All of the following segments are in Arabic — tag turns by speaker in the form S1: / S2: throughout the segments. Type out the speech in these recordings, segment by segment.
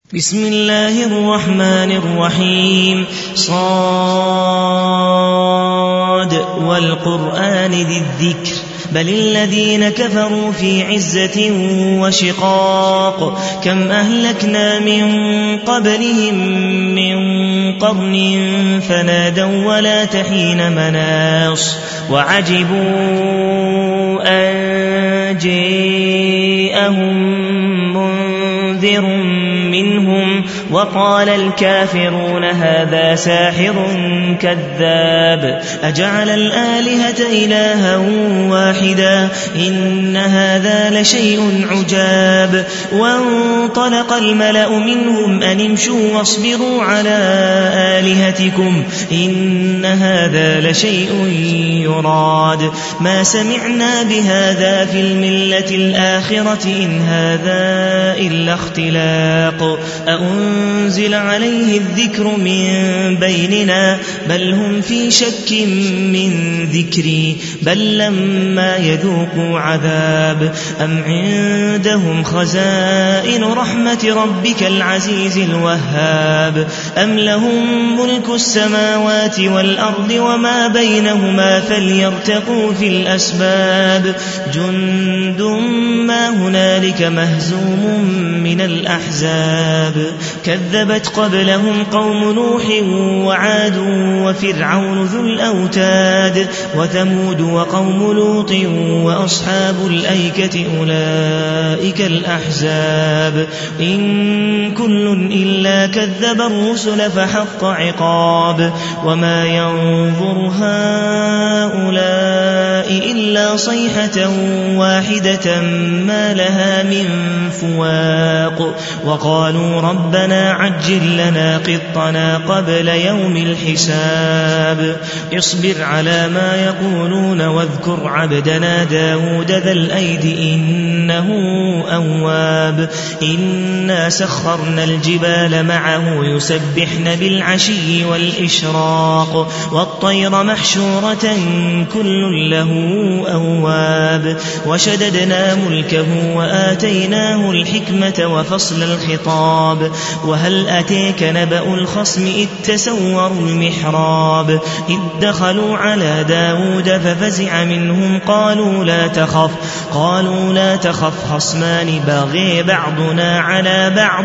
S1: بسم الله الرحمن الرحيم صاد والقرآن ذي الذكر بل الذين كفروا في عزة وشقاق كم أهلكنا من قبلهم من قرن فنادوا ولا تحين مناص وعجبوا أن جاءهم منذر منهم وقال الكافرون هذا ساحر كذاب أجعل الآلهة إلها واحدا إن هذا لشيء عجاب وانطلق الملأ منهم أن امشوا واصبروا على آلهتكم إن هذا لشيء يراد ما سمعنا بهذا في الملة الآخرة إن هذا إلا اختلاق أأنزل عليه الذكر من بيننا بل هم في شك من ذكري بل لما يذوقوا عذاب أم عندهم خزائن رحمة ربك العزيز الوهاب أم لهم ملك السماوات والأرض وما بينهما فليرتقوا في الأسباب جند ما هنالك مهزوم من الأحزاب كذبت قبلهم قوم نوح وعاد وفرعون ذو الأوتاد وثمود وقوم لوط وأصحاب الأيكة أولئك الأحزاب إن كل إلا كذب الرسل فحق عقاب وما ينظر هؤلاء إلا صيحة واحدة ما لها من فواق وقالوا ربنا عجل لنا قطنا قبل يوم الحساب اصبر على ما يقولون واذكر عبدنا داود ذا الأيد إنه أواب إنا سخرنا الجبال معه يسبحن بالعشي والإشراق والطير محشورة كل له أواب وشددنا ملكه وآتيناه الحكمة وفصل الخطاب وهل أتيك نبأ الخصم إذ تسوروا المحراب إذ دخلوا على داود ففزع منهم قالوا لا تخف خصمان بغي بعضنا على بعض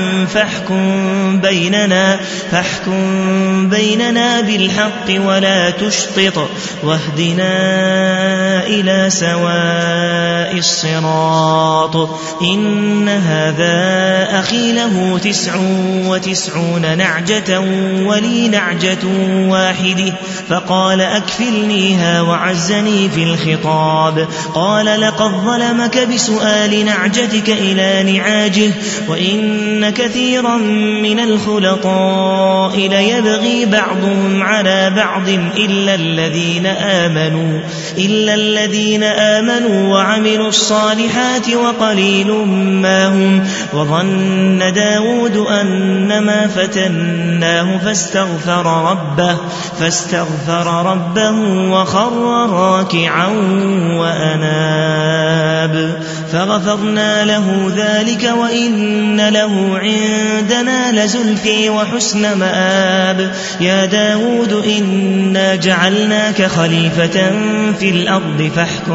S1: فاحكم بيننا بالحق ولا تشطط واهدنا إلى سواء الصراط إن هذا أخي له 99 نعجة ولي نعجة واحدة فقال أكفلنيها وعزني في الخطاب قال لقد ظلمك بسؤال نعجتك إلى نعاجه وإن كثيرا من الخلطاء ليبغي بعضهم على بعض إلا الذين آمنوا وعملوا الصالحات وقليل ما هم وظن داود أنما فتناه فاستغفر ربه وخر راكعا وأناب فغفرنا له ذلك وإن له عندنا لزلفي وحسن مآب يا داود إنا جعلناك خليفة في الأرض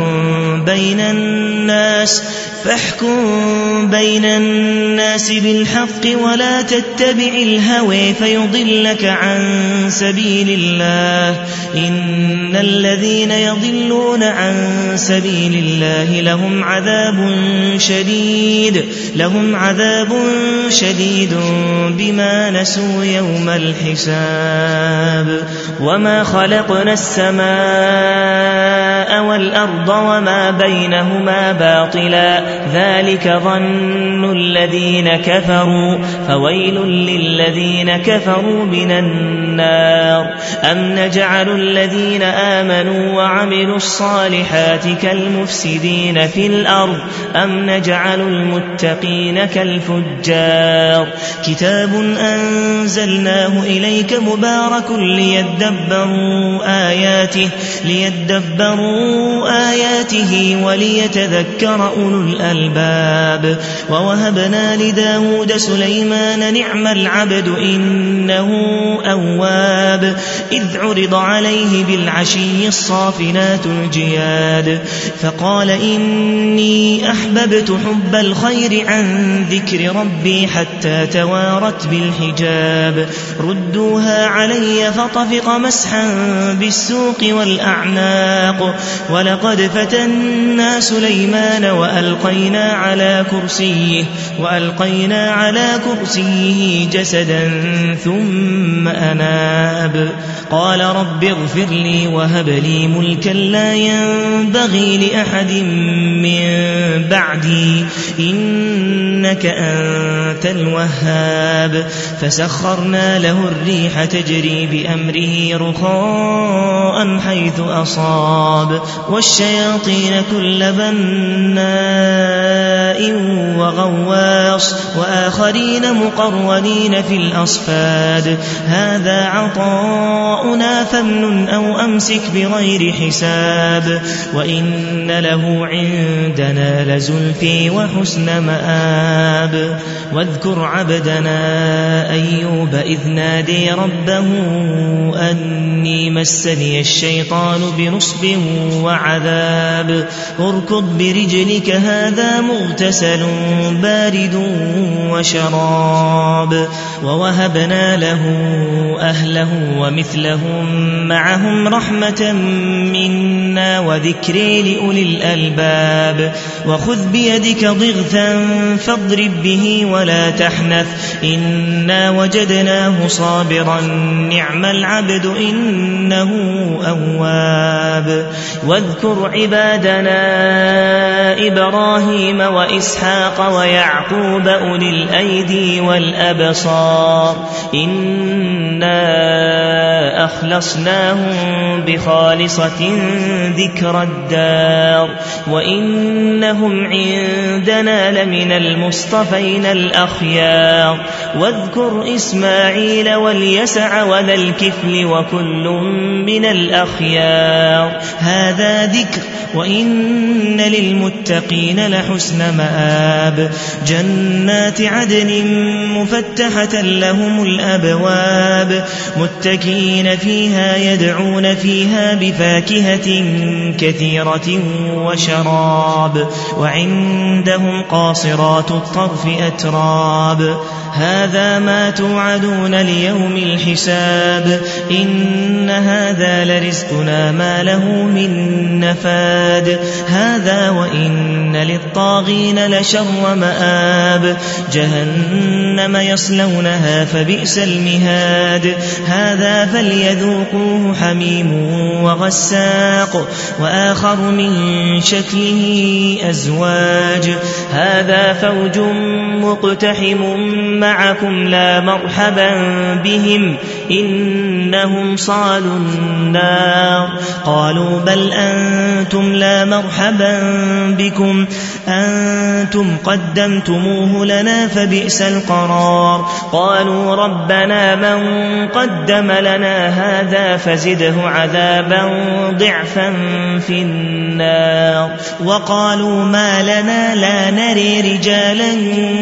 S1: فاحكم بين الناس بالحق ولا تتبع الهوى فيضلك عن سبيل الله إن الذين يضلون عن سبيل الله لهم عذاب شديد بما نسوا يوم الحساب وما خلقنا السماء والأرض وما بينهما باطلا ذلك ظن الذين كفروا فويل للذين كفروا من النار أم نجعل الذين آمنوا وعملوا الصالحات كالمفسدين في الأرض أم نجعل المتقين كالفجار كتاب أنزلناه إليك مبارك ليدبروا آياته وليتذكر أولو الألباب. ووهبنا لداود سليمان نعم العبد إنه أواب إذ عرض عليه بالعشي الصافنات الجياد فقال إني أحببت حب الخير عن ذكر ربي حتى توارت بالحجاب ردوها علي فطفق مسحا بالسوق والأعناق ولقد فتنا سليمان وألقينا على كرسيه جسدا ثم أناب قال رب اغفر لي وهب لي ملكا لا ينبغي لأحد من بعدي إنك أنت الوهاب فسخرنا له الريح تجري بأمره رخاء حيث أصاب والشياطين كل بناء وغواص وآخرين مقرنين في الأصفاد هذا عطاؤنا فامنن أو أمسك بغير حساب وإن له عندنا لزلفي وحسن مآب واذكر عبدنا أيوب إذ نادي ربه أني مسني الشيطان بنصب وعذاب اركض برجلك هذا مغتسل بارد وشراب ووهبنا له أهله ومثلهم معهم رحمة منا وذكر لأولي الألباب وخذ بيدك ضغثا فاضرب به ولا تحنث إنا وجدناه صابرا نعم العبد إنه أواب واذكر عبادنا إبراهيم وإسحاق ويعقوب أولي الأيدي والأبصار إنا أخلصناهم بخالصة ذكر الدار وإنهم عندنا لمن المصطفين الأخيار واذكر إسماعيل واليسع وذا الكفل وكل من الأخيار هذا ذكر وإن للمتقين لحسن مآب جنات عدن مفتحة لهم الأبواب متكئين فيها يدعون فيها بفاكهة كثيرة وشراب وعندهم قاصرات الطرف أتراب هذا ما توعدون ليوم الحساب إن هذا لرزقنا ما له من نفاد هذا وإن للطاغين لشر مآب جهنم يصلونها فبئس المهاد هذا فليذوقوه حميم وغساق وآخر من شكله أزواج هذا فوج مقتحم معكم لا مرحبا بهم إنهم صالوا النار قالوا بل أنتم لا مرحبا بكم أنتم قدمتموه لنا فبئس القرار قالوا ربنا من قدم لنا هذا فزده عذابا ضعفا في النار وقالوا ما لنا لا نري رجالا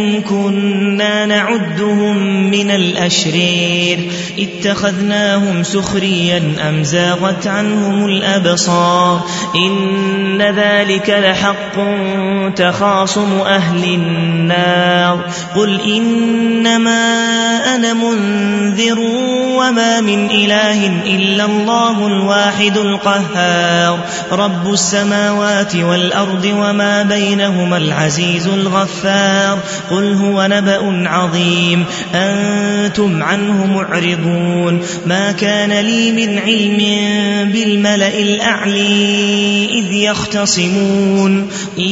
S1: كنا نعدهم من الأشرير اتخذناهم سخريا أم زاغت عنهم الأبصار إن ذلك لحق تخاصم أهل النار قل إنما أنا منذر وما من إله إلا الله الواحد القهار رب السماوات والأرض وما بينهما العزيز الغفار قل هو نبأ عظيم أنتم عنه معرضون ما كان لي من علم بالملأ الأعلي إذ يختصمون إن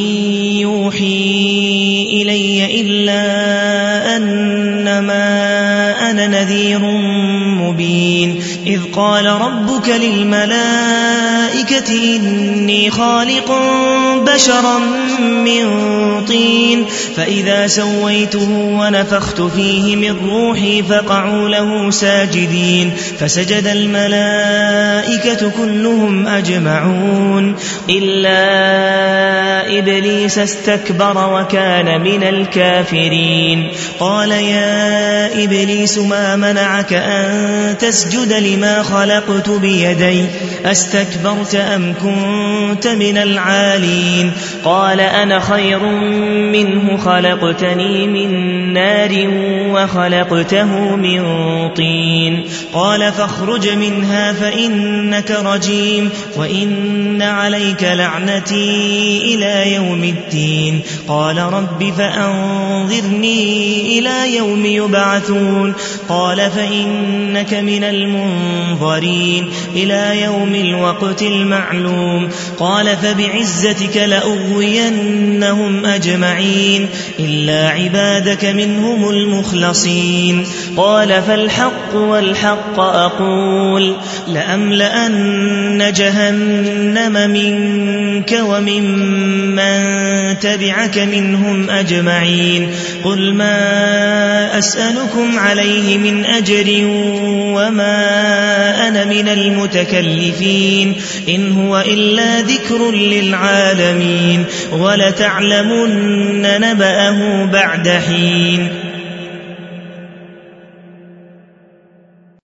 S1: يوحي إلي إلا أنما أنا نذير مبين إذ قال ربك للملائكة إني خالق بشرا من طين فإذا سويته ونفخت فيه من روحي فقعوا له ساجدين فسجد الملائكة كلهم أجمعون إلا إبليس استكبر وكان من الكافرين قال يا إبليس ما منعك أن تسجد لما خلقت بيدي أستكبرت أم كنت من العالين قال أنا خير منه خلقتني من نار وخلقته من طين قال فاخرج منها فإنك رجيم وإن عليك لعنتي إلى يوم الدين قال رب فأنظرني إلى يوم يبعثون قال فإنك من المنظرين إلى يوم الوقت المعلوم قال فبعزتك لأغوينهم أجمعين إلا عبادك منهم المخلصين قال فالحق والحق أقول لأملأن جهنم منك وممن تبعك منهم أجمعين قل ما أسألكم عليه من أجر وما أنا من المتكلفين إن هو إلا ذكر للعالمين ولتعلمن نبأه بعد حين